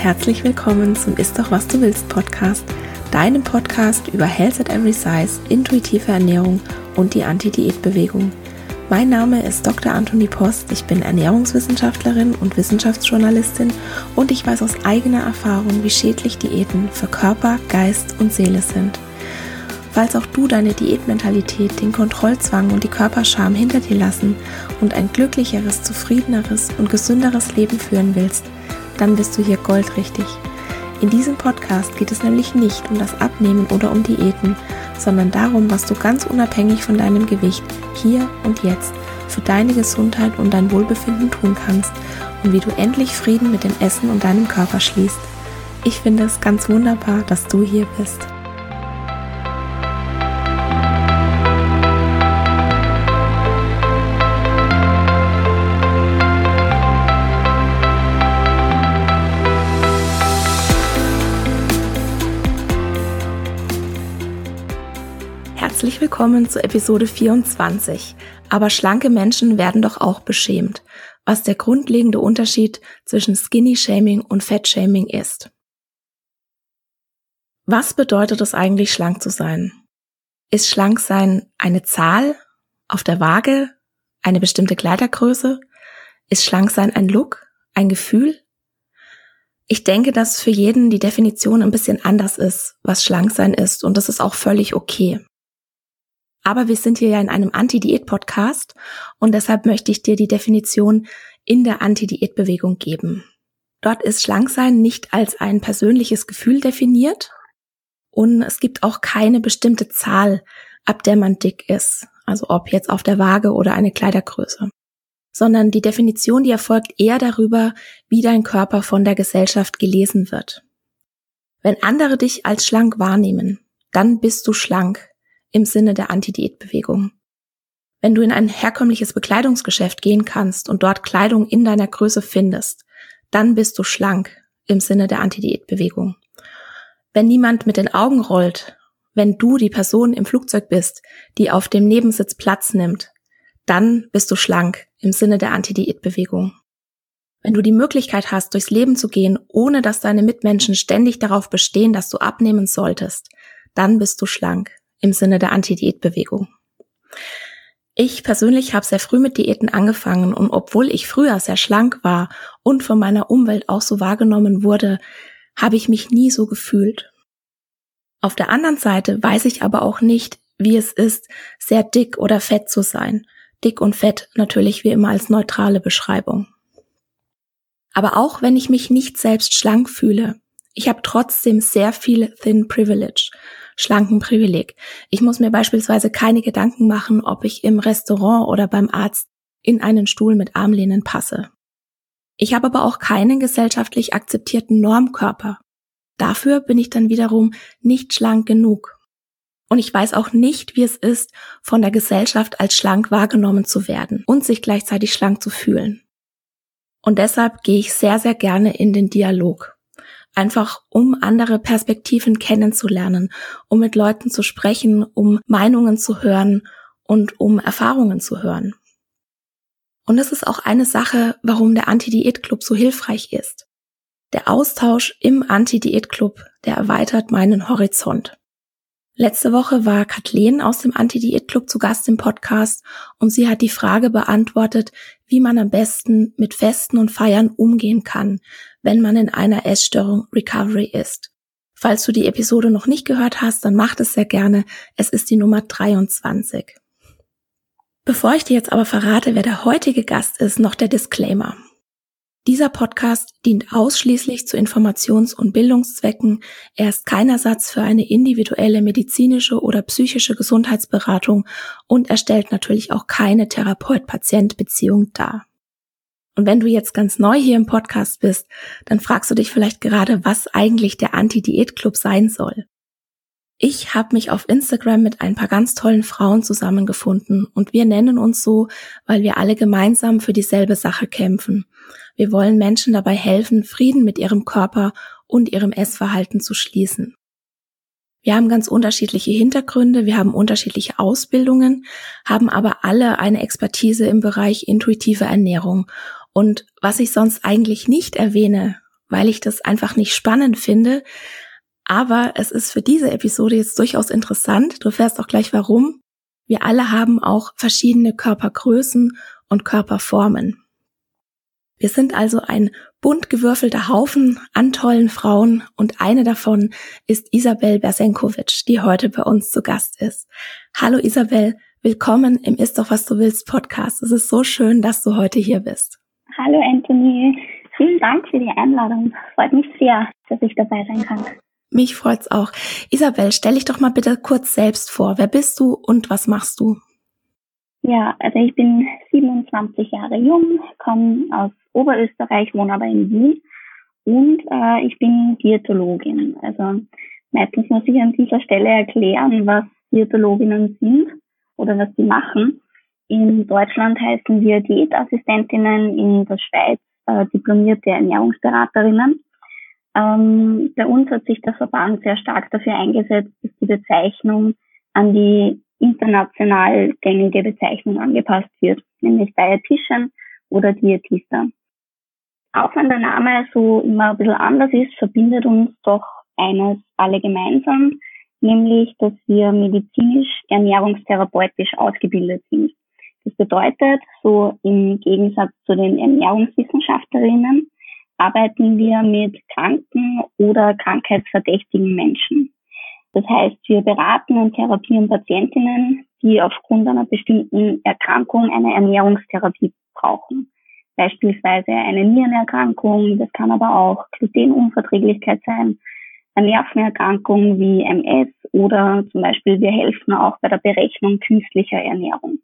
herzlich willkommen zum Ist doch was du willst Podcast, deinem Podcast über Health at Every Size, intuitive Ernährung und die Anti-Diät-Bewegung. Mein Name ist Dr. Antonie Post, ich bin Ernährungswissenschaftlerin und Wissenschaftsjournalistin und ich weiß aus eigener Erfahrung, wie schädlich Diäten für Körper, Geist und Seele sind. Falls auch du deine Diätmentalität, den Kontrollzwang und die Körperscham hinter dir lassen und ein glücklicheres, zufriedeneres und gesünderes Leben führen willst, dann bist du hier goldrichtig. In diesem Podcast geht es nämlich nicht um das Abnehmen oder um Diäten, sondern darum, was du ganz unabhängig von deinem Gewicht hier und jetzt für deine Gesundheit und dein Wohlbefinden tun kannst und wie du endlich Frieden mit dem Essen und deinem Körper schließt. Ich finde es ganz wunderbar, dass du hier bist. Herzlich willkommen zu Episode 24. Aber schlanke Menschen werden doch auch beschämt, was der grundlegende Unterschied zwischen Skinny-Shaming und Fat-Shaming ist. Was bedeutet es eigentlich, schlank zu sein? Ist schlank sein eine Zahl auf der Waage, eine bestimmte Kleidergröße? Ist schlank sein ein Look, ein Gefühl? Ich denke, dass für jeden die Definition ein bisschen anders ist, was schlank sein ist, und das ist auch völlig okay. Aber wir sind hier ja in einem Anti-Diät-Podcast und deshalb möchte ich dir die Definition in der Anti-Diät-Bewegung geben. Dort ist Schlanksein nicht als ein persönliches Gefühl definiert und es gibt auch keine bestimmte Zahl, ab der man dick ist, also ob jetzt auf der Waage oder eine Kleidergröße, sondern die Definition, die erfolgt eher darüber, wie dein Körper von der Gesellschaft gelesen wird. Wenn andere dich als schlank wahrnehmen, dann bist du schlank. Im Sinne der Anti-Diät-Bewegung. Wenn du in ein herkömmliches Bekleidungsgeschäft gehen kannst und dort Kleidung in deiner Größe findest, dann bist du schlank im Sinne der Anti-Diät-Bewegung. Wenn niemand mit den Augen rollt, wenn du die Person im Flugzeug bist, die auf dem Nebensitz Platz nimmt, dann bist du schlank im Sinne der Anti-Diät-Bewegung. Wenn du die Möglichkeit hast, durchs Leben zu gehen, ohne dass deine Mitmenschen ständig darauf bestehen, dass du abnehmen solltest, dann bist du schlank im Sinne der Anti-Diät-Bewegung. Ich persönlich habe sehr früh mit Diäten angefangen und obwohl ich früher sehr schlank war und von meiner Umwelt auch so wahrgenommen wurde, habe ich mich nie so gefühlt. Auf der anderen Seite weiß ich aber auch nicht, wie es ist, sehr dick oder fett zu sein. Dick und fett natürlich wie immer als neutrale Beschreibung. Aber auch wenn ich mich nicht selbst schlank fühle, ich habe trotzdem sehr viel Thin Privilege, schlanken Privileg. Ich muss mir beispielsweise keine Gedanken machen, ob ich im Restaurant oder beim Arzt in einen Stuhl mit Armlehnen passe. Ich habe aber auch keinen gesellschaftlich akzeptierten Normkörper. Dafür bin ich dann wiederum nicht schlank genug. Und ich weiß auch nicht, wie es ist, von der Gesellschaft als schlank wahrgenommen zu werden und sich gleichzeitig schlank zu fühlen. Und deshalb gehe ich sehr, sehr gerne in den Dialog. Einfach um andere Perspektiven kennenzulernen, um mit Leuten zu sprechen, um Meinungen zu hören und um Erfahrungen zu hören. Und das ist auch eine Sache, warum der Anti-Diät-Club so hilfreich ist. Der Austausch im Anti-Diät-Club, der erweitert meinen Horizont. Letzte Woche war Kathleen aus dem Anti-Diät-Club zu Gast im Podcast und sie hat die Frage beantwortet, wie man am besten mit Festen und Feiern umgehen kann, wenn man in einer Essstörung Recovery ist. Falls du die Episode noch nicht gehört hast, dann mach das sehr gerne. Es ist die Nummer 23. Bevor ich dir jetzt aber verrate, wer der heutige Gast ist, noch der Disclaimer. Dieser Podcast dient ausschließlich zu Informations- und Bildungszwecken. Er ist kein Ersatz für eine individuelle medizinische oder psychische Gesundheitsberatung und er stellt natürlich auch keine Therapeut-Patient-Beziehung dar. Und wenn du jetzt ganz neu hier im Podcast bist, dann fragst du dich vielleicht gerade, was eigentlich der Anti-Diät-Club sein soll. Ich habe mich auf Instagram mit ein paar ganz tollen Frauen zusammengefunden und wir nennen uns so, weil wir alle gemeinsam für dieselbe Sache kämpfen. Wir wollen Menschen dabei helfen, Frieden mit ihrem Körper und ihrem Essverhalten zu schließen. Wir haben ganz unterschiedliche Hintergründe, wir haben unterschiedliche Ausbildungen, haben aber alle eine Expertise im Bereich intuitive Ernährung. Und was ich sonst eigentlich nicht erwähne, weil ich das einfach nicht spannend finde. Aber es ist für diese Episode jetzt durchaus interessant. Du erfährst auch gleich warum. Wir alle haben auch verschiedene Körpergrößen und Körperformen. Wir sind also ein bunt gewürfelter Haufen an tollen Frauen und eine davon ist Isabel Bersenkovic, die heute bei uns zu Gast ist. Hallo Isabel, willkommen im Ist doch was du willst Podcast. Es ist so schön, dass du heute hier bist. Hallo Anthony, vielen Dank für die Einladung. Freut mich sehr, dass ich dabei sein kann. Mich freut's auch. Isabel, stell dich doch mal bitte kurz selbst vor. Wer bist du und was machst du? Ja, also ich bin 27 Jahre jung, komme aus Oberösterreich, wohne aber in Wien und ich bin Diätologin. Also meistens muss ich an dieser Stelle erklären, was Diätologinnen sind oder was sie machen. In Deutschland heißen wir Diätassistentinnen, in der Schweiz diplomierte Ernährungsberaterinnen. Bei uns hat sich der Verband sehr stark dafür eingesetzt, dass die Bezeichnung an die international gängige Bezeichnung angepasst wird, nämlich Diätician oder Diätista. Auch wenn der Name so immer ein bisschen anders ist, verbindet uns doch eines alle gemeinsam, nämlich, dass wir medizinisch ernährungstherapeutisch ausgebildet sind. Das bedeutet, so im Gegensatz zu den Ernährungswissenschaftlerinnen, arbeiten wir mit kranken oder krankheitsverdächtigen Menschen. Das heißt, wir beraten und therapieren Patientinnen, die aufgrund einer bestimmten Erkrankung eine Ernährungstherapie brauchen. Beispielsweise eine Nierenerkrankung, das kann aber auch Glutenunverträglichkeit sein, eine Nervenerkrankung wie MS oder zum Beispiel wir helfen auch bei der Berechnung künstlicher Ernährung.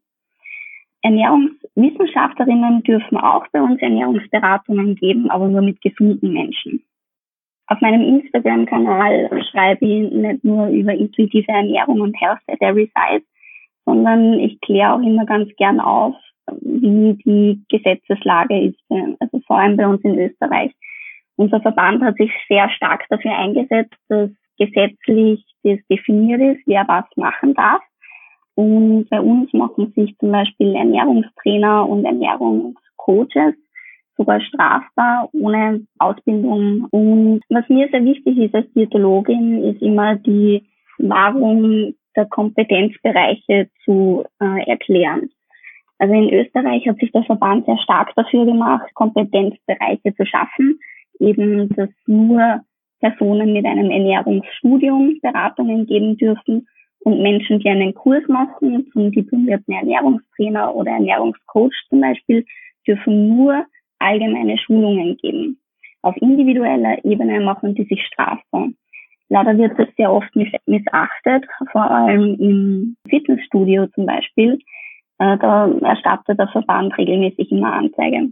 Ernährungswissenschaftlerinnen dürfen auch bei uns Ernährungsberatungen geben, aber nur mit gesunden Menschen. Auf meinem Instagram-Kanal schreibe ich nicht nur über intuitive Ernährung und Health at Every Size, sondern ich kläre auch immer ganz gern auf, wie die Gesetzeslage ist, also vor allem bei uns in Österreich. Unser Verband hat sich sehr stark dafür eingesetzt, dass gesetzlich das definiert ist, wer was machen darf. Und bei uns machen sich zum Beispiel Ernährungstrainer und Ernährungscoaches sogar strafbar ohne Ausbildung. Und was mir sehr wichtig ist als Diätologin, ist immer die Wahrung der Kompetenzbereiche zu erklären. Also in Österreich hat sich der Verband sehr stark dafür gemacht, Kompetenzbereiche zu schaffen, eben dass nur Personen mit einem Ernährungsstudium Beratungen geben dürfen und Menschen, die einen Kurs machen, zum diplomierten Ernährungstrainer oder Ernährungscoach zum Beispiel, dürfen nur allgemeine Schulungen geben. Auf individueller Ebene machen die sich strafbar. Leider wird das sehr oft missachtet, vor allem im Fitnessstudio zum Beispiel. Da erstattet der Verband regelmäßig immer Anzeige.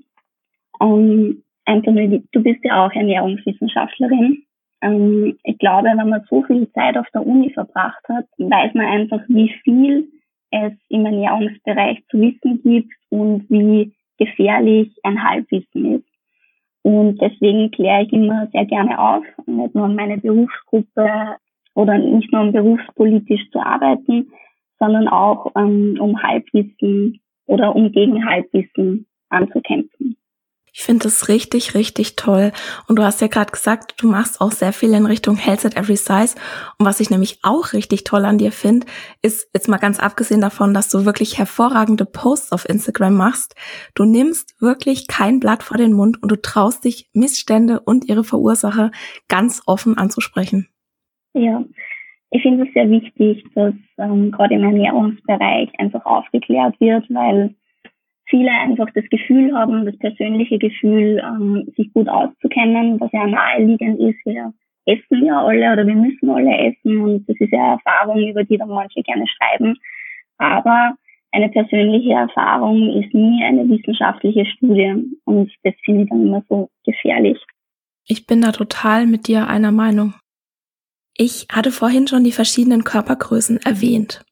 Anthony, du bist ja auch Ernährungswissenschaftlerin. Ich glaube, wenn man so viel Zeit auf der Uni verbracht hat, weiß man einfach, wie viel es im Ernährungsbereich zu wissen gibt und wie gefährlich ein Halbwissen ist. Und deswegen kläre ich immer sehr gerne auf, nicht nur meine Berufsgruppe oder nicht nur um berufspolitisch zu arbeiten, sondern auch um Halbwissen oder um gegen Halbwissen anzukämpfen. Ich finde das richtig, richtig toll. Und du hast ja gerade gesagt, du machst auch sehr viel in Richtung Health at Every Size. Und was ich nämlich auch richtig toll an dir finde, ist jetzt mal ganz abgesehen davon, dass du wirklich hervorragende Posts auf Instagram machst. Du nimmst wirklich kein Blatt vor den Mund und du traust dich, Missstände und ihre Verursacher ganz offen anzusprechen. Ja, ich finde es sehr wichtig, dass gerade im Ernährungsbereich einfach aufgeklärt wird, weil viele einfach das Gefühl haben, das persönliche Gefühl, sich gut auszukennen, was ja naheliegend ist. Wir essen ja alle oder wir müssen alle essen und das ist ja Erfahrung, über die dann manche gerne schreiben. Aber eine persönliche Erfahrung ist nie eine wissenschaftliche Studie und das finde ich dann immer so gefährlich. Ich bin da total mit dir einer Meinung. Ich hatte vorhin schon die verschiedenen Körpergrößen erwähnt.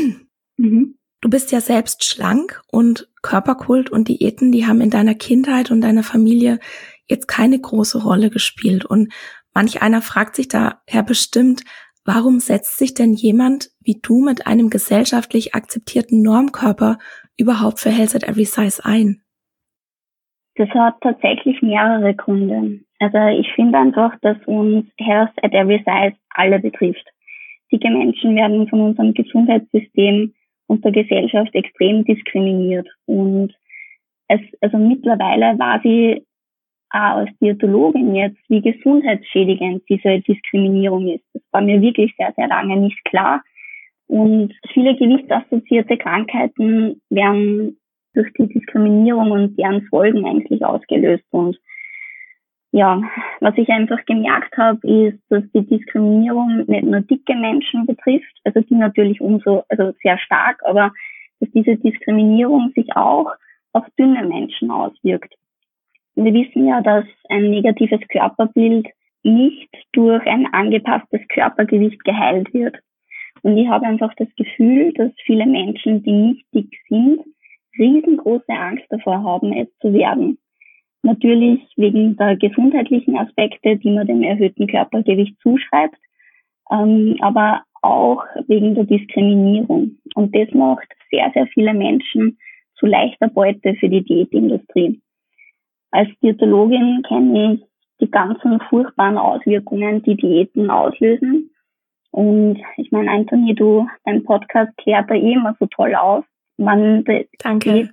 Du bist ja selbst schlank und Körperkult und Diäten, die haben in deiner Kindheit und deiner Familie jetzt keine große Rolle gespielt. Und manch einer fragt sich daher bestimmt, warum setzt sich denn jemand wie du mit einem gesellschaftlich akzeptierten Normkörper überhaupt für Health at Every Size ein? Das hat tatsächlich mehrere Gründe. Also ich finde einfach, dass uns Health at Every Size alle betrifft. Dicke Menschen werden von unserem Gesundheitssystem und der Gesellschaft extrem diskriminiert. Und also mittlerweile weiß ich auch als Diätologin jetzt, wie gesundheitsschädigend diese Diskriminierung ist. Das war mir wirklich sehr, sehr lange nicht klar. Und viele gewichtsassoziierte Krankheiten werden durch die Diskriminierung und deren Folgen eigentlich ausgelöst. Und ja, was ich einfach gemerkt habe, ist, dass die Diskriminierung nicht nur dicke Menschen betrifft, also die natürlich sehr stark, aber dass diese Diskriminierung sich auch auf dünne Menschen auswirkt. Wir wissen ja, dass ein negatives Körperbild nicht durch ein angepasstes Körpergewicht geheilt wird. Und ich habe einfach das Gefühl, dass viele Menschen, die nicht dick sind, riesengroße Angst davor haben, es zu werden. Natürlich wegen der gesundheitlichen Aspekte, die man dem erhöhten Körpergewicht zuschreibt, aber auch wegen der Diskriminierung. Und das macht sehr, sehr viele Menschen zu leichter Beute für die Diätindustrie. Als Diätologin kenne ich die ganzen furchtbaren Auswirkungen, die Diäten auslösen. Und ich meine, Anthony, dein Podcast klärt da immer so toll auf. Danke.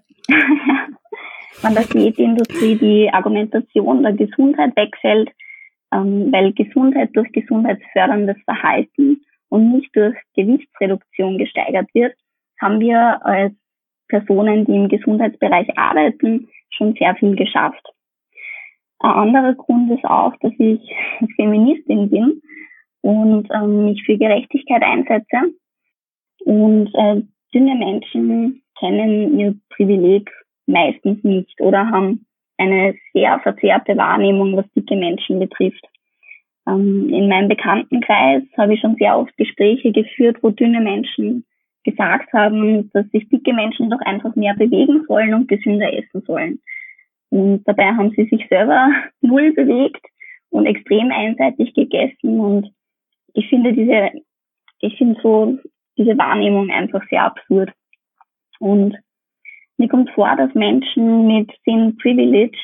Wenn der Diätindustrie die Argumentation der Gesundheit wegfällt, weil Gesundheit durch gesundheitsförderndes Verhalten und nicht durch Gewichtsreduktion gesteigert wird, haben wir als Personen, die im Gesundheitsbereich arbeiten, schon sehr viel geschafft. Ein anderer Grund ist auch, dass ich Feministin bin und mich für Gerechtigkeit einsetze. Und dünne Menschen kennen ihr Privileg meistens nicht oder haben eine sehr verzerrte Wahrnehmung, was dicke Menschen betrifft. In meinem Bekanntenkreis habe ich schon sehr oft Gespräche geführt, wo dünne Menschen gesagt haben, dass sich dicke Menschen doch einfach mehr bewegen sollen und gesünder essen sollen. Und dabei haben sie sich selber null bewegt und extrem einseitig gegessen. Und ich finde diese Wahrnehmung einfach sehr absurd. Und mir kommt vor, dass Menschen mit Thin Privilege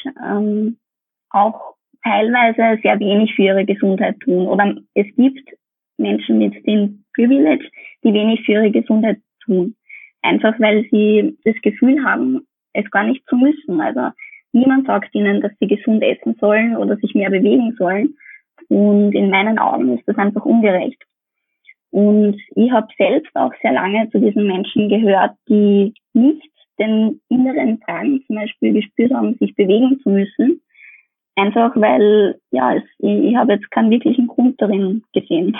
auch teilweise sehr wenig für ihre Gesundheit tun. Oder es gibt Menschen mit Thin Privilege, die wenig für ihre Gesundheit tun. Einfach weil sie das Gefühl haben, es gar nicht zu müssen. Also niemand sagt ihnen, dass sie gesund essen sollen oder sich mehr bewegen sollen. Und in meinen Augen ist das einfach ungerecht. Und ich habe selbst auch sehr lange zu diesen Menschen gehört, die nicht den inneren Drang zum Beispiel gespürt haben, sich bewegen zu müssen. Einfach weil, ich habe jetzt keinen wirklichen Grund darin gesehen.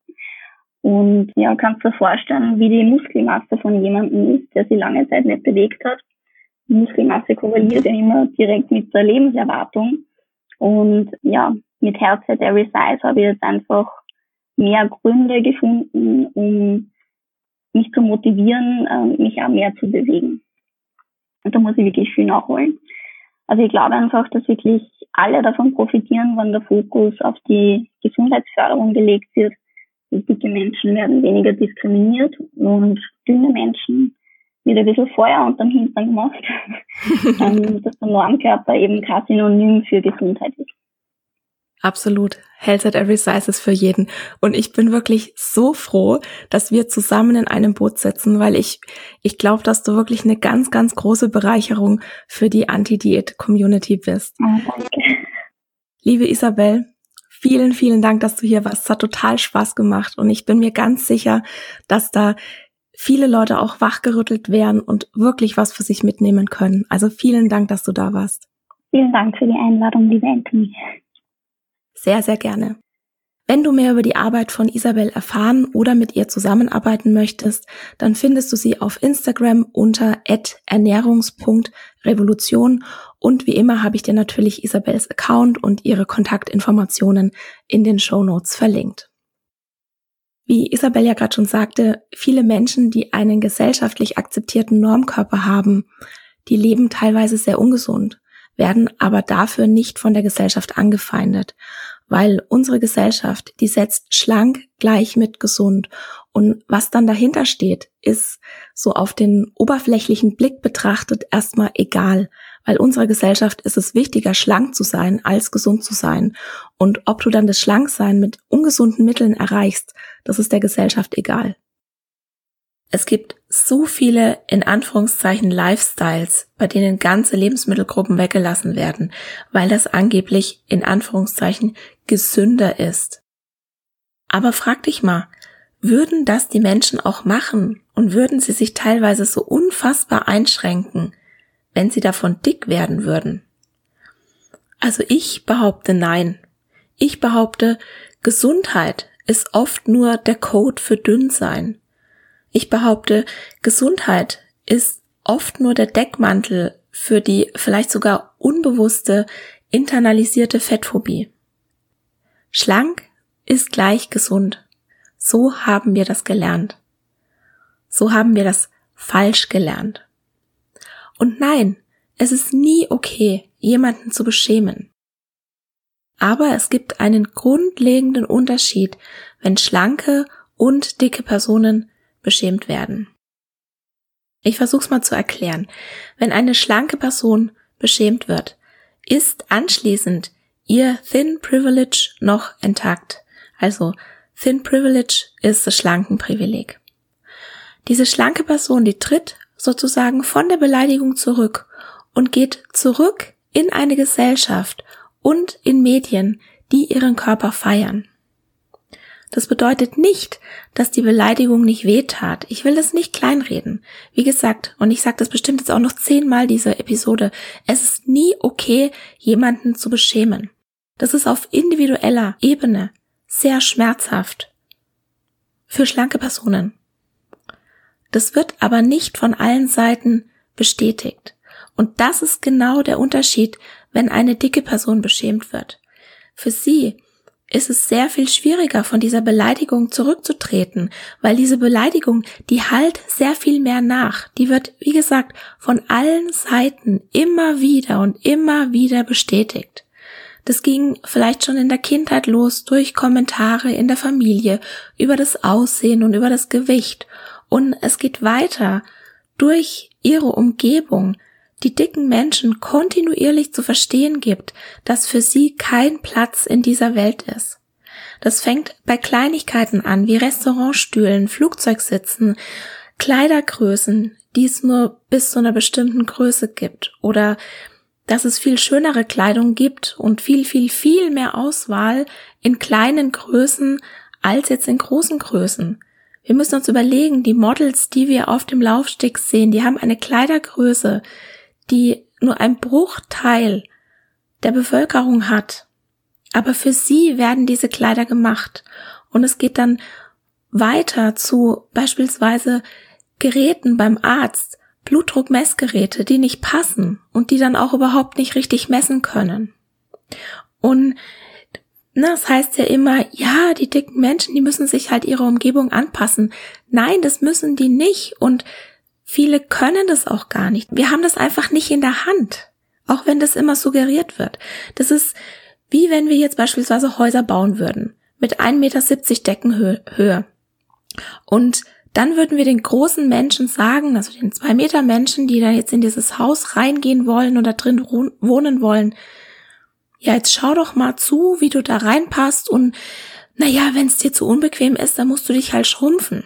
Und ja, kannst du dir vorstellen, wie die Muskelmasse von jemandem ist, der sich lange Zeit nicht bewegt hat. Die Muskelmasse korreliert ja immer direkt mit der Lebenserwartung. Und ja, mit Health at Every Size habe ich jetzt einfach mehr Gründe gefunden, um mich zu motivieren, mich auch mehr zu bewegen. Und da muss ich wirklich viel nachholen. Also ich glaube einfach, dass wirklich alle davon profitieren, wenn der Fokus auf die Gesundheitsförderung gelegt wird. Dicke Menschen werden weniger diskriminiert und dünne Menschen wird ein bisschen Feuer unterm Hintern gemacht, dass der Normkörper eben kein Synonym für Gesundheit ist. Absolut. Health at Every Size ist für jeden. Und ich bin wirklich so froh, dass wir zusammen in einem Boot sitzen, weil ich glaube, dass du wirklich eine ganz, ganz große Bereicherung für die Anti-Diät-Community bist. Oh, danke. Liebe Isabel, vielen, vielen Dank, dass du hier warst. Es hat total Spaß gemacht und ich bin mir ganz sicher, dass da viele Leute auch wachgerüttelt werden und wirklich was für sich mitnehmen können. Also vielen Dank, dass du da warst. Vielen Dank für die Einladung, liebe Anthony. Sehr, sehr gerne. Wenn du mehr über die Arbeit von Isabel erfahren oder mit ihr zusammenarbeiten möchtest, dann findest du sie auf Instagram unter @ernährungs.revolution und wie immer habe ich dir natürlich Isabels Account und ihre Kontaktinformationen in den Shownotes verlinkt. Wie Isabel ja gerade schon sagte, viele Menschen, die einen gesellschaftlich akzeptierten Normkörper haben, die leben teilweise sehr ungesund, werden aber dafür nicht von der Gesellschaft angefeindet, weil unsere Gesellschaft, die setzt schlank gleich mit gesund. Und was dann dahinter steht, ist so auf den oberflächlichen Blick betrachtet erstmal egal, weil unserer Gesellschaft ist es wichtiger, schlank zu sein, als gesund zu sein. Und ob du dann das Schlanksein mit ungesunden Mitteln erreichst, das ist der Gesellschaft egal. Es gibt so viele, in Anführungszeichen, Lifestyles, bei denen ganze Lebensmittelgruppen weggelassen werden, weil das angeblich, in Anführungszeichen, gesünder ist. Aber frag dich mal, würden das die Menschen auch machen und würden sie sich teilweise so unfassbar einschränken, wenn sie davon dick werden würden? Also ich behaupte nein. Ich behaupte, Gesundheit ist oft nur der Code für Dünnsein. Ich behaupte, Gesundheit ist oft nur der Deckmantel für die vielleicht sogar unbewusste, internalisierte Fettphobie. Schlank ist gleich gesund. So haben wir das gelernt. So haben wir das falsch gelernt. Und nein, es ist nie okay, jemanden zu beschämen. Aber es gibt einen grundlegenden Unterschied, wenn schlanke und dicke Personen beschämt werden. Ich versuch's mal zu erklären. Wenn eine schlanke Person beschämt wird, ist anschließend ihr Thin Privilege noch intakt. Also Thin Privilege ist das Schlankenprivileg. Diese schlanke Person, die tritt sozusagen von der Beleidigung zurück und geht zurück in eine Gesellschaft und in Medien, die ihren Körper feiern. Das bedeutet nicht, dass die Beleidigung nicht wehtat. Ich will das nicht kleinreden. Wie gesagt, und ich sage das bestimmt jetzt auch noch 10-mal diese Episode, es ist nie okay, jemanden zu beschämen. Das ist auf individueller Ebene sehr schmerzhaft für schlanke Personen. Das wird aber nicht von allen Seiten bestätigt. Und das ist genau der Unterschied, wenn eine dicke Person beschämt wird. Für sie ist es sehr viel schwieriger, von dieser Beleidigung zurückzutreten, weil diese Beleidigung, die hallt sehr viel mehr nach. Die wird, wie gesagt, von allen Seiten immer wieder bestätigt. Das ging vielleicht schon in der Kindheit los, durch Kommentare in der Familie, über das Aussehen und über das Gewicht. Und es geht weiter durch ihre Umgebung, die dicken Menschen kontinuierlich zu verstehen gibt, dass für sie kein Platz in dieser Welt ist. Das fängt bei Kleinigkeiten an, wie Restaurantstühlen, Flugzeugsitzen, Kleidergrößen, die es nur bis zu einer bestimmten Größe gibt, oder dass es viel schönere Kleidung gibt und viel mehr Auswahl in kleinen Größen als jetzt in großen Größen. Wir müssen uns überlegen, die Models, die wir auf dem Laufsteg sehen, die haben eine Kleidergröße, die nur ein Bruchteil der Bevölkerung hat. Aber für sie werden diese Kleider gemacht. Und es geht dann weiter zu beispielsweise Geräten beim Arzt, Blutdruckmessgeräte, die nicht passen und die dann auch überhaupt nicht richtig messen können. Und das heißt ja immer, ja, die dicken Menschen, die müssen sich halt ihrer Umgebung anpassen. Nein, das müssen die nicht, und viele können das auch gar nicht. Wir haben das einfach nicht in der Hand, auch wenn das immer suggeriert wird. Das ist wie wenn wir jetzt beispielsweise Häuser bauen würden mit 1,70 Meter Deckenhöhe. Und dann würden wir den großen Menschen sagen, also den 2 Meter Menschen, die da jetzt in dieses Haus reingehen wollen oder drin wohnen wollen, ja, jetzt schau doch mal zu, wie du da reinpasst, und naja, wenn es dir zu unbequem ist, dann musst du dich halt schrumpfen.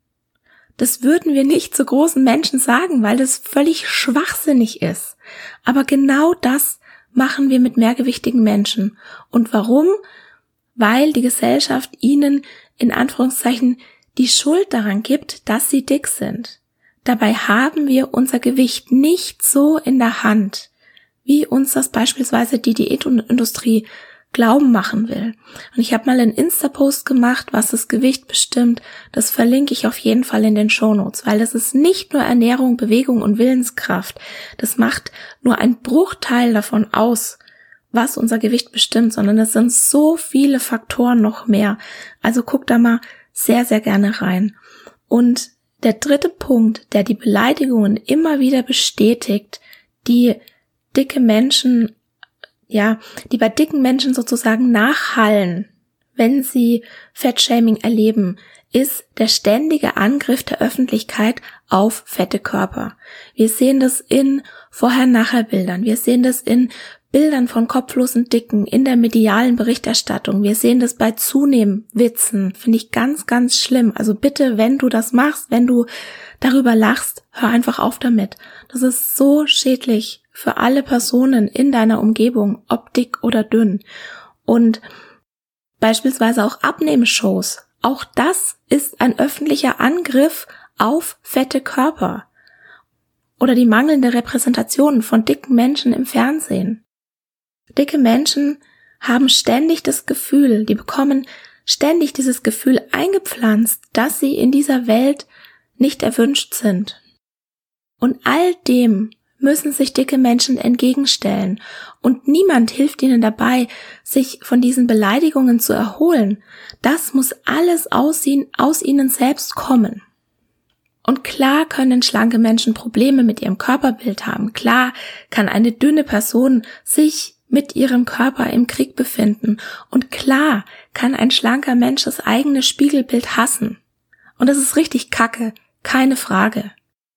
Das würden wir nicht zu großen Menschen sagen, weil das völlig schwachsinnig ist. Aber genau das machen wir mit mehrgewichtigen Menschen. Und warum? Weil die Gesellschaft ihnen in Anführungszeichen die Schuld daran gibt, dass sie dick sind. Dabei haben wir unser Gewicht nicht so in der Hand, wie uns das beispielsweise die Diätindustrie glauben machen will. Und ich habe mal einen Insta-Post gemacht, was das Gewicht bestimmt. Das verlinke ich auf jeden Fall in den Shownotes, weil das ist nicht nur Ernährung, Bewegung und Willenskraft. Das macht nur einen Bruchteil davon aus, was unser Gewicht bestimmt, sondern es sind so viele Faktoren noch mehr. Also guck da mal sehr, sehr gerne rein. Und der dritte Punkt, der die Beleidigungen immer wieder bestätigt, die dicke Menschen, die bei dicken Menschen sozusagen nachhallen, wenn sie Fettshaming erleben, ist der ständige Angriff der Öffentlichkeit auf fette Körper. Wir sehen das in Vorher-Nachher-Bildern, wir sehen das in Bildern von kopflosen Dicken, in der medialen Berichterstattung, wir sehen das bei Zunehmen-Witzen, finde ich ganz, ganz schlimm. Also bitte, wenn du das machst, wenn du darüber lachst, hör einfach auf damit. Das ist so schädlich für alle Personen in deiner Umgebung, ob dick oder dünn. Und beispielsweise auch Abnehmshows. Auch das ist ein öffentlicher Angriff auf fette Körper. Oder die mangelnde Repräsentation von dicken Menschen im Fernsehen. Dicke Menschen haben ständig das Gefühl, die bekommen ständig dieses Gefühl eingepflanzt, dass sie in dieser Welt nicht erwünscht sind. Und all dem müssen sich dicke Menschen entgegenstellen. Und niemand hilft ihnen dabei, sich von diesen Beleidigungen zu erholen. Das muss alles aus ihnen selbst kommen. Und klar können schlanke Menschen Probleme mit ihrem Körperbild haben. Klar kann eine dünne Person sich mit ihrem Körper im Krieg befinden. Und klar kann ein schlanker Mensch das eigene Spiegelbild hassen. Und das ist richtig kacke, keine Frage.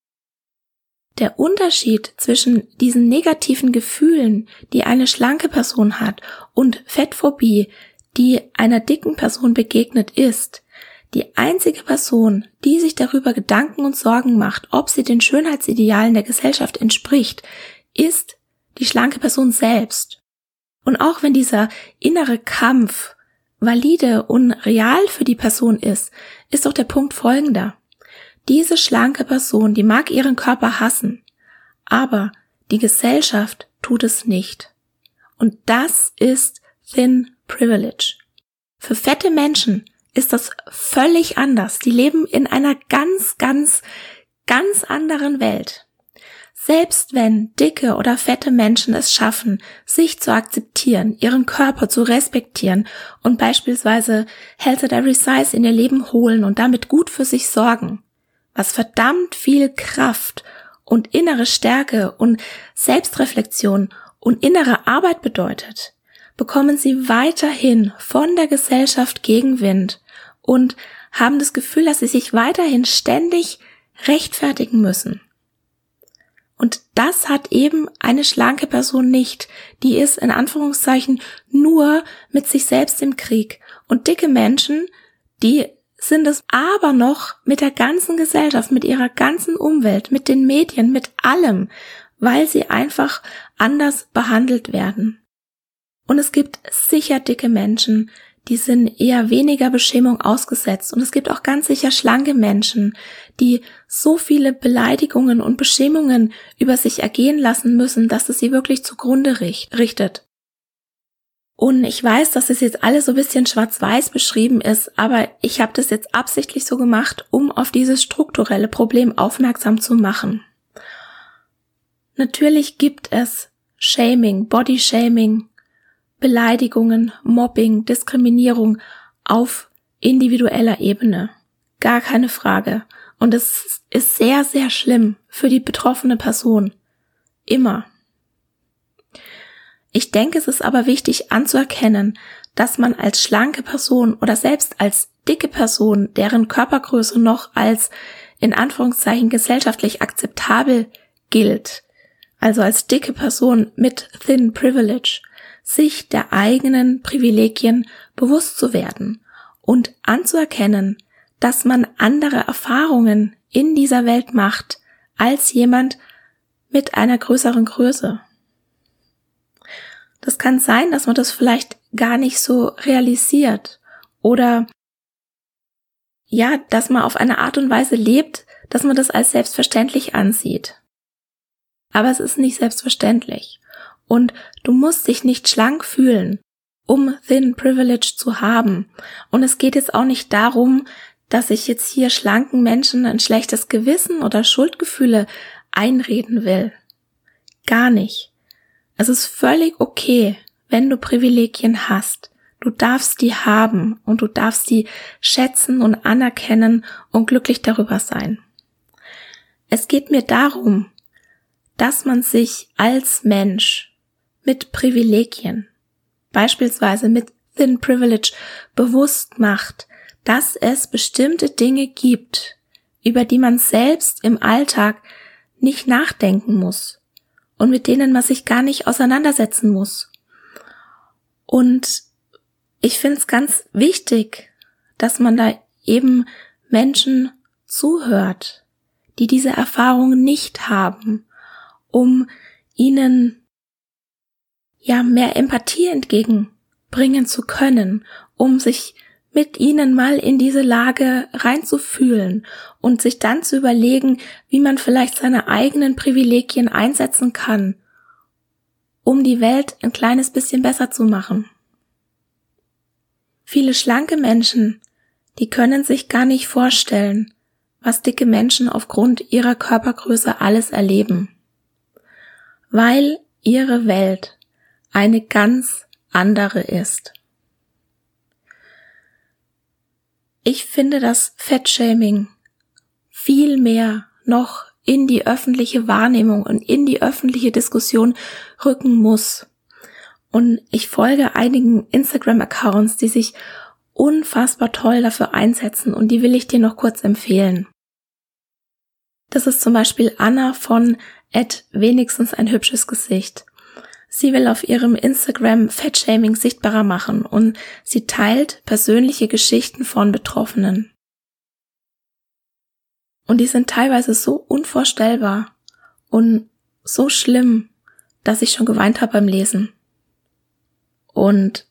Der Unterschied zwischen diesen negativen Gefühlen, die eine schlanke Person hat, und Fettphobie, die einer dicken Person begegnet, ist: Die einzige Person, die sich darüber Gedanken und Sorgen macht, ob sie den Schönheitsidealen der Gesellschaft entspricht, ist die schlanke Person selbst. Und auch wenn dieser innere Kampf valide und real für die Person ist doch der Punkt folgender: Diese schlanke Person, die mag ihren Körper hassen, aber die Gesellschaft tut es nicht. Und das ist Thin Privilege. Für fette Menschen ist das völlig anders. Die leben in einer ganz, ganz, ganz anderen Welt. Selbst wenn dicke oder fette Menschen es schaffen, sich zu akzeptieren, ihren Körper zu respektieren und beispielsweise Health at Every Size in ihr Leben holen und damit gut für sich sorgen, was verdammt viel Kraft und innere Stärke und Selbstreflexion und innere Arbeit bedeutet, bekommen sie weiterhin von der Gesellschaft Gegenwind und haben das Gefühl, dass sie sich weiterhin ständig rechtfertigen müssen. Und das hat eben eine schlanke Person nicht. Die ist in Anführungszeichen nur mit sich selbst im Krieg. Und dicke Menschen, die sind es aber noch mit der ganzen Gesellschaft, mit ihrer ganzen Umwelt, mit den Medien, mit allem, weil sie einfach anders behandelt werden. Und es gibt sicher dicke Menschen, die sind eher weniger Beschämung ausgesetzt. Und es gibt auch ganz sicher schlanke Menschen, die so viele Beleidigungen und Beschämungen über sich ergehen lassen müssen, dass es sie wirklich zugrunde richtet. Und ich weiß, dass es jetzt alles so ein bisschen schwarz-weiß beschrieben ist, aber ich habe das jetzt absichtlich so gemacht, um auf dieses strukturelle Problem aufmerksam zu machen. Natürlich gibt es Shaming, Bodyshaming, Beleidigungen, Mobbing, Diskriminierung auf individueller Ebene. Gar keine Frage. Und es ist sehr, sehr schlimm für die betroffene Person. Immer. Ich denke, es ist aber wichtig anzuerkennen, dass man als schlanke Person oder selbst als dicke Person, deren Körpergröße noch als in Anführungszeichen gesellschaftlich akzeptabel gilt, also als dicke Person mit Thin Privilege, sich der eigenen Privilegien bewusst zu werden und anzuerkennen, dass man andere Erfahrungen in dieser Welt macht als jemand mit einer größeren Größe. Das kann sein, dass man das vielleicht gar nicht so realisiert oder ja, dass man auf eine Art und Weise lebt, dass man das als selbstverständlich ansieht. Aber es ist nicht selbstverständlich. Und du musst dich nicht schlank fühlen, um Thin Privilege zu haben. Und es geht jetzt auch nicht darum, dass ich jetzt hier schlanken Menschen ein schlechtes Gewissen oder Schuldgefühle einreden will. Gar nicht. Es ist völlig okay, wenn du Privilegien hast. Du darfst die haben und du darfst die schätzen und anerkennen und glücklich darüber sein. Es geht mir darum, dass man sich als Mensch mit Privilegien, beispielsweise mit Thin Privilege, bewusst macht, dass es bestimmte Dinge gibt, über die man selbst im Alltag nicht nachdenken muss und mit denen man sich gar nicht auseinandersetzen muss. Und ich finde es ganz wichtig, dass man da eben Menschen zuhört, die diese Erfahrung nicht haben, um ihnen mehr Empathie entgegenbringen zu können, um sich mit ihnen mal in diese Lage reinzufühlen und sich dann zu überlegen, wie man vielleicht seine eigenen Privilegien einsetzen kann, um die Welt ein kleines bisschen besser zu machen. Viele schlanke Menschen, die können sich gar nicht vorstellen, was dicke Menschen aufgrund ihrer Körpergröße alles erleben, weil ihre Welt eine ganz andere ist. Ich finde, dass Fettshaming viel mehr noch in die öffentliche Wahrnehmung und in die öffentliche Diskussion rücken muss. Und ich folge einigen Instagram-Accounts, die sich unfassbar toll dafür einsetzen, und die will ich dir noch kurz empfehlen. Das ist zum Beispiel Anna von @wenigstens ein hübsches Gesicht. Sie will auf ihrem Instagram Fettshaming sichtbarer machen und sie teilt persönliche Geschichten von Betroffenen. Und die sind teilweise so unvorstellbar und so schlimm, dass ich schon geweint habe beim Lesen. Und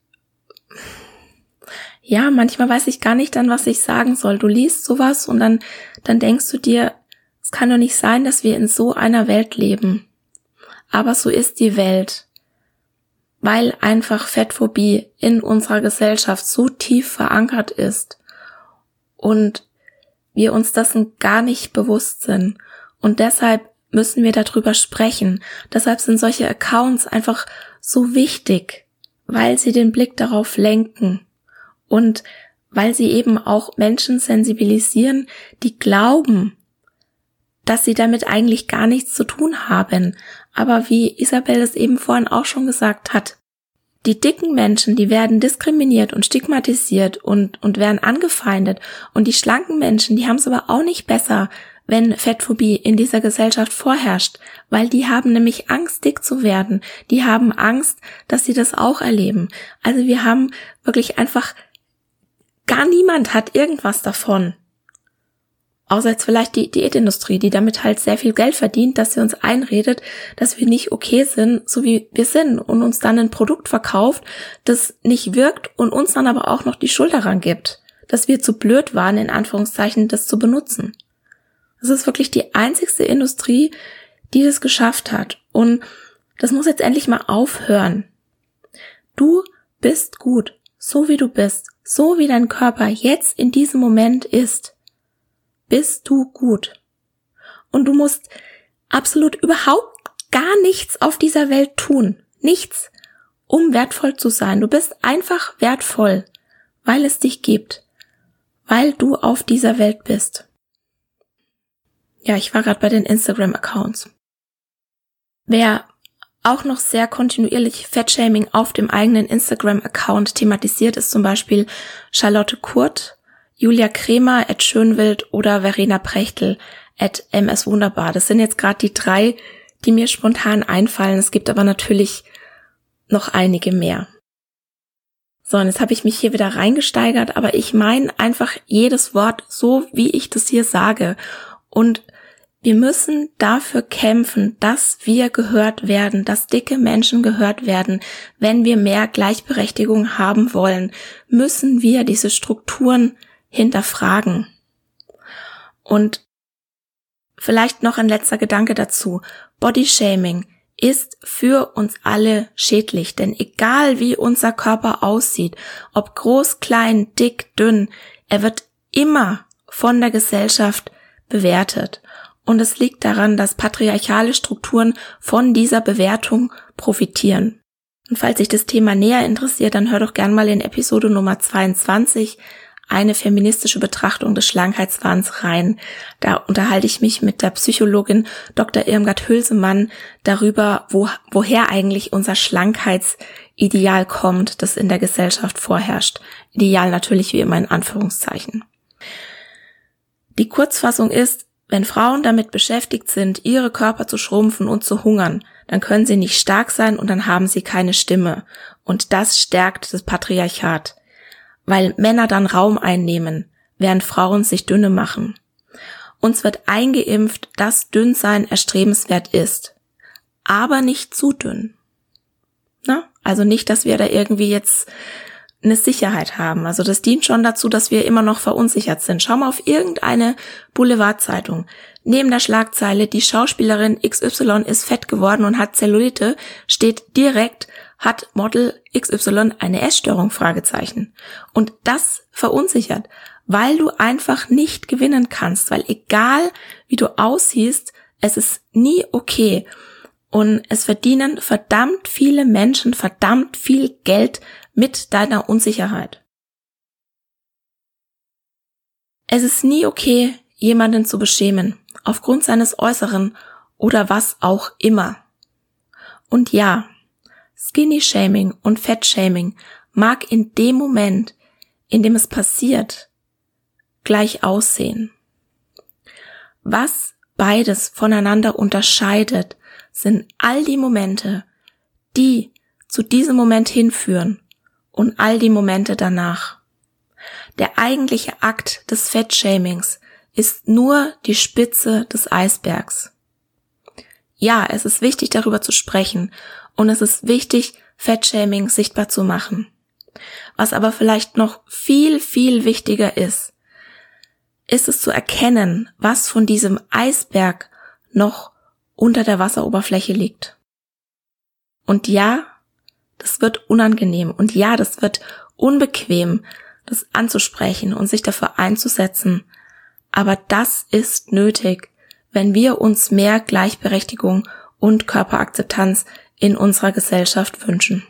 ja, manchmal weiß ich gar nicht dann, was ich sagen soll. Du liest sowas und dann denkst du dir, es kann doch nicht sein, dass wir in so einer Welt leben. Aber so ist die Welt, weil einfach Fettphobie in unserer Gesellschaft so tief verankert ist und wir uns dessen gar nicht bewusst sind. Und deshalb müssen wir darüber sprechen. Deshalb sind solche Accounts einfach so wichtig, weil sie den Blick darauf lenken und weil sie eben auch Menschen sensibilisieren, die glauben, dass sie damit eigentlich gar nichts zu tun haben. Aber wie Isabel es eben vorhin auch schon gesagt hat, die dicken Menschen, die werden diskriminiert und stigmatisiert und werden angefeindet. Und die schlanken Menschen, die haben es aber auch nicht besser, wenn Fettphobie in dieser Gesellschaft vorherrscht, weil die haben nämlich Angst, dick zu werden. Die haben Angst, dass sie das auch erleben. Also wir haben wirklich einfach, gar niemand hat irgendwas davon. Außer jetzt vielleicht die Diätindustrie, die damit halt sehr viel Geld verdient, dass sie uns einredet, dass wir nicht okay sind, so wie wir sind, und uns dann ein Produkt verkauft, das nicht wirkt und uns dann aber auch noch die Schuld daran gibt, dass wir zu blöd waren, in Anführungszeichen, das zu benutzen. Das ist wirklich die einzigste Industrie, die das geschafft hat. Und das muss jetzt endlich mal aufhören. Du bist gut, so wie du bist, so wie dein Körper jetzt in diesem Moment ist. Bist du gut. Und du musst absolut überhaupt gar nichts auf dieser Welt tun. Nichts, um wertvoll zu sein. Du bist einfach wertvoll, weil es dich gibt. Weil du auf dieser Welt bist. Ja, ich war gerade bei den Instagram-Accounts. Wer auch noch sehr kontinuierlich Fettshaming auf dem eigenen Instagram-Account thematisiert, ist zum Beispiel Charlotte Kurt, Julia Kremer @Schönwild oder Verena Prechtl @MSWunderbar. Das sind jetzt gerade die 3, die mir spontan einfallen. Es gibt aber natürlich noch einige mehr. So, und jetzt habe ich mich hier wieder reingesteigert, aber ich meine einfach jedes Wort so, wie ich das hier sage. Und wir müssen dafür kämpfen, dass wir gehört werden, dass dicke Menschen gehört werden. Wenn wir mehr Gleichberechtigung haben wollen, müssen wir diese Strukturen hinterfragen. Und vielleicht noch ein letzter Gedanke dazu. Bodyshaming ist für uns alle schädlich, denn egal wie unser Körper aussieht, ob groß, klein, dick, dünn, er wird immer von der Gesellschaft bewertet. Und es liegt daran, dass patriarchale Strukturen von dieser Bewertung profitieren. Und falls dich das Thema näher interessiert, dann hör doch gern mal in Episode Nummer 22 eine feministische Betrachtung des Schlankheitswahns rein. Da unterhalte ich mich mit der Psychologin Dr. Irmgard Hülsemann darüber, woher eigentlich unser Schlankheitsideal kommt, das in der Gesellschaft vorherrscht. Ideal natürlich wie immer in Anführungszeichen. Die Kurzfassung ist, wenn Frauen damit beschäftigt sind, ihre Körper zu schrumpfen und zu hungern, dann können sie nicht stark sein und dann haben sie keine Stimme. Und das stärkt das Patriarchat. Weil Männer dann Raum einnehmen, während Frauen sich dünne machen. Uns wird eingeimpft, dass Dünnsein erstrebenswert ist, aber nicht zu dünn. Na? Also nicht, dass wir da irgendwie jetzt eine Sicherheit haben. Also das dient schon dazu, dass wir immer noch verunsichert sind. Schau mal auf irgendeine Boulevardzeitung. Neben der Schlagzeile, die Schauspielerin XY ist fett geworden und hat Zellulite, steht direkt, hat Model XY eine Essstörung? Fragezeichen. Und das verunsichert, weil du einfach nicht gewinnen kannst, weil egal wie du aussiehst, es ist nie okay. Und es verdienen verdammt viele Menschen verdammt viel Geld mit deiner Unsicherheit. Es ist nie okay, jemanden zu beschämen, aufgrund seines Äußeren oder was auch immer. Und ja, Skinny-Shaming und Fett-Shaming mag in dem Moment, in dem es passiert, gleich aussehen. Was beides voneinander unterscheidet, sind all die Momente, die zu diesem Moment hinführen und all die Momente danach. Der eigentliche Akt des Fettshamings ist nur die Spitze des Eisbergs. Ja, es ist wichtig, darüber zu sprechen und es ist wichtig, Fettshaming sichtbar zu machen. Was aber vielleicht noch viel, viel wichtiger ist es zu erkennen, was von diesem Eisberg noch unter der Wasseroberfläche liegt. Und ja, das wird unangenehm und ja, das wird unbequem, das anzusprechen und sich dafür einzusetzen. Aber das ist nötig, wenn wir uns mehr Gleichberechtigung und Körperakzeptanz in unserer Gesellschaft wünschen.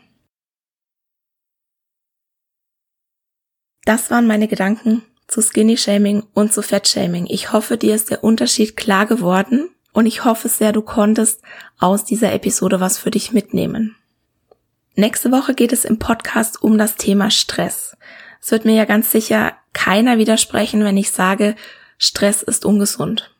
Das waren meine Gedanken zu Skinny-Shaming und zu Fett-Shaming. Ich hoffe, dir ist der Unterschied klar geworden und ich hoffe sehr, du konntest aus dieser Episode was für dich mitnehmen. Nächste Woche geht es im Podcast um das Thema Stress. Es wird mir ja ganz sicher keiner widersprechen, wenn ich sage, Stress ist ungesund.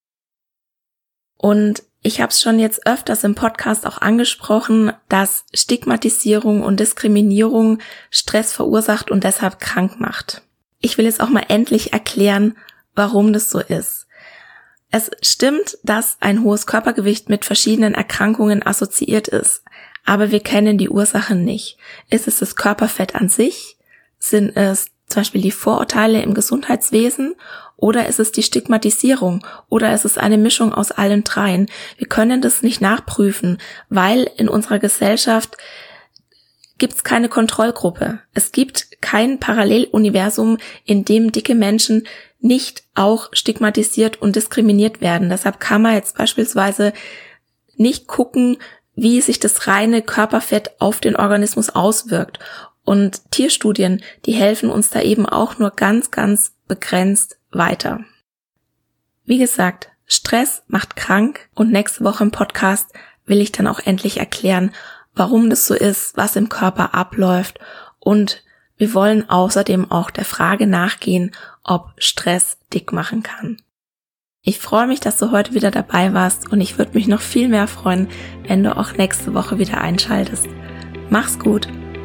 Und ich habe es schon jetzt öfters im Podcast auch angesprochen, dass Stigmatisierung und Diskriminierung Stress verursacht und deshalb krank macht. Ich will jetzt auch mal endlich erklären, warum das so ist. Es stimmt, dass ein hohes Körpergewicht mit verschiedenen Erkrankungen assoziiert ist, aber wir kennen die Ursachen nicht. Ist es das Körperfett an sich? Sind es zum Beispiel die Vorurteile im Gesundheitswesen? Oder ist es die Stigmatisierung? Oder ist es eine Mischung aus allen dreien? Wir können das nicht nachprüfen, weil in unserer Gesellschaft gibt es keine Kontrollgruppe. Es gibt kein Paralleluniversum, in dem dicke Menschen nicht auch stigmatisiert und diskriminiert werden. Deshalb kann man jetzt beispielsweise nicht gucken, wie sich das reine Körperfett auf den Organismus auswirkt. Und Tierstudien, die helfen uns da eben auch nur ganz, ganz begrenzt weiter. Wie gesagt, Stress macht krank und nächste Woche im Podcast will ich dann auch endlich erklären, warum das so ist, was im Körper abläuft und wir wollen außerdem auch der Frage nachgehen, ob Stress dick machen kann. Ich freue mich, dass du heute wieder dabei warst und ich würde mich noch viel mehr freuen, wenn du auch nächste Woche wieder einschaltest. Mach's gut!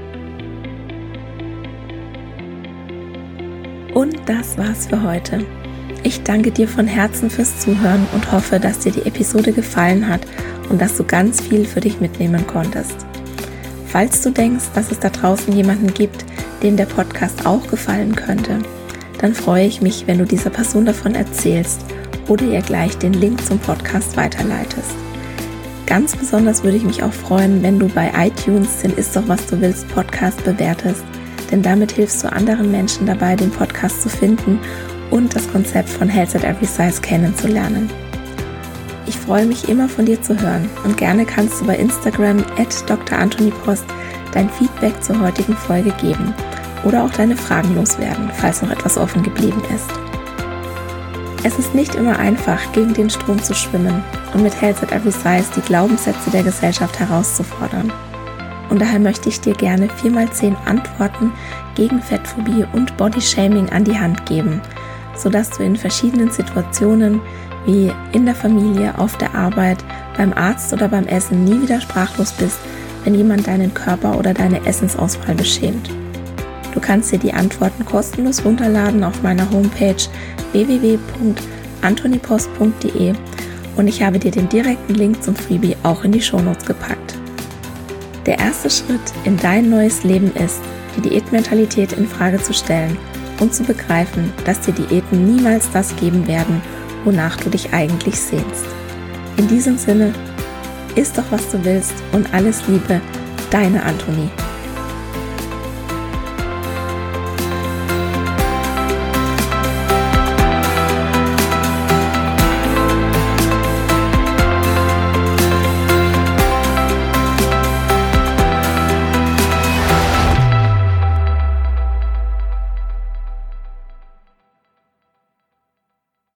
Und das war's für heute. Ich danke dir von Herzen fürs Zuhören und hoffe, dass dir die Episode gefallen hat und dass du ganz viel für dich mitnehmen konntest. Falls du denkst, dass es da draußen jemanden gibt, dem der Podcast auch gefallen könnte, dann freue ich mich, wenn du dieser Person davon erzählst oder ihr gleich den Link zum Podcast weiterleitest. Ganz besonders würde ich mich auch freuen, wenn du bei iTunes den Ist doch was du willst Podcast bewertest, denn damit hilfst du anderen Menschen dabei, den Podcast zu finden und das Konzept von Health at Every Size kennenzulernen. Ich freue mich immer von dir zu hören und gerne kannst du bei Instagram @drantonipost dein Feedback zur heutigen Folge geben oder auch deine Fragen loswerden, falls noch etwas offen geblieben ist. Es ist nicht immer einfach, gegen den Strom zu schwimmen und mit Health at Every Size die Glaubenssätze der Gesellschaft herauszufordern. Und daher möchte ich dir gerne 4x10 Antworten gegen Fettphobie und Bodyshaming an die Hand geben, sodass du in verschiedenen Situationen wie in der Familie, auf der Arbeit, beim Arzt oder beim Essen nie wieder sprachlos bist, wenn jemand deinen Körper oder deine Essensauswahl beschämt. Du kannst dir die Antworten kostenlos runterladen auf meiner Homepage www.antonipost.de und ich habe dir den direkten Link zum Freebie auch in die Shownotes gepackt. Der erste Schritt in dein neues Leben ist, die Diätmentalität in Frage zu stellen und zu begreifen, dass dir Diäten niemals das geben werden, wonach du dich eigentlich sehnst. In diesem Sinne, iss doch, was du willst und alles Liebe, deine Antonie.